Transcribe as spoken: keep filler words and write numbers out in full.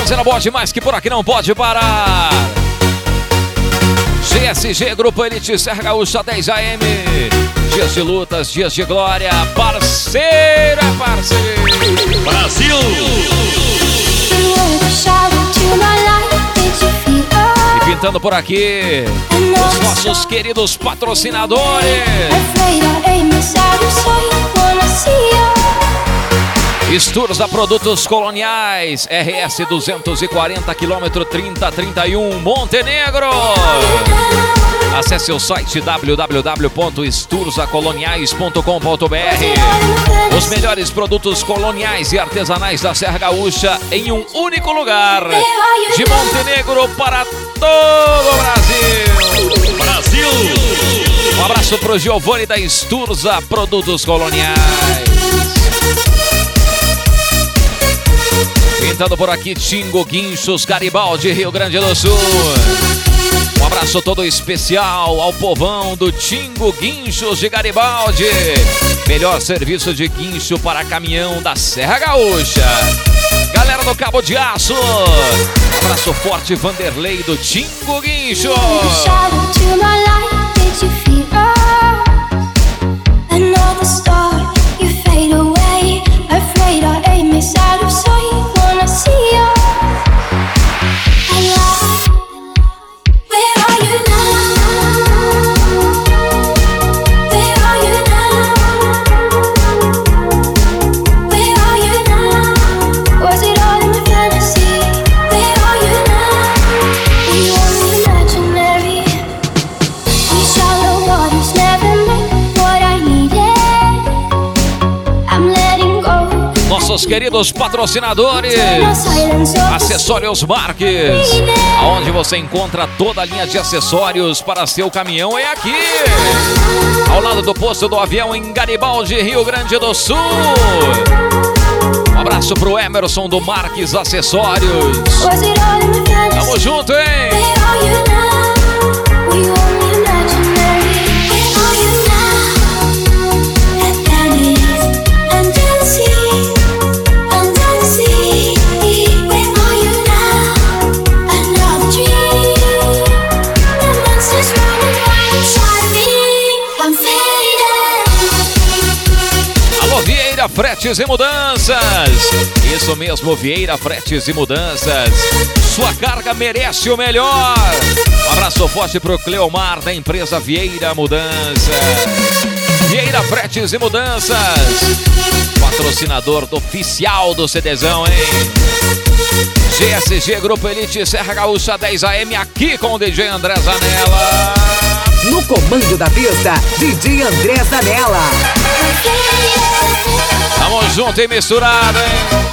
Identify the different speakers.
Speaker 1: Fazendo bom demais que por aqui não pode parar. G S G Grupo Elite Serra Gaúcha dez A M. Dias de lutas, dias de glória. Parceira, parceiro.
Speaker 2: Brasil.
Speaker 1: E pintando por aqui os nossos queridos patrocinadores. Esturza Produtos Coloniais, R S duzentos e quarenta, quilômetro trinta trinta e um, Montenegro. Acesse o site w w w ponto esturza coloniais ponto com ponto b r. Os melhores produtos coloniais e artesanais da Serra Gaúcha em um único lugar. De Montenegro para todo o Brasil.
Speaker 2: Brasil.
Speaker 1: Um abraço pro Giovanni da Esturza Produtos Coloniais. Pintando por aqui, Tingo Guinchos, Garibaldi, Rio Grande do Sul. Um abraço todo especial ao povão do Tingo Guinchos de Garibaldi. Melhor serviço de guincho para caminhão da Serra Gaúcha. Galera do Cabo de Aço. Um abraço forte, Vanderlei do Tingo Guinchos. Nossos queridos patrocinadores, Acessórios Marques, onde você encontra toda a linha de acessórios para seu caminhão é aqui, ao lado do posto do avião em Garibaldi, Rio Grande do Sul. Um abraço pro Emerson do Marques Acessórios. Tamo junto, hein? Fretes e Mudanças. Isso mesmo, Vieira Fretes e Mudanças. Sua carga merece o melhor. Um abraço forte pro Cleomar da empresa Vieira Mudanças. Vieira Fretes e Mudanças, patrocinador oficial do CDzão, hein? G S G Grupo Elite Serra Gaúcha dez A M, aqui com o D J André Zanella.
Speaker 3: No comando da pista, D J André Zanella.
Speaker 1: Tamo junto e misturado, hein?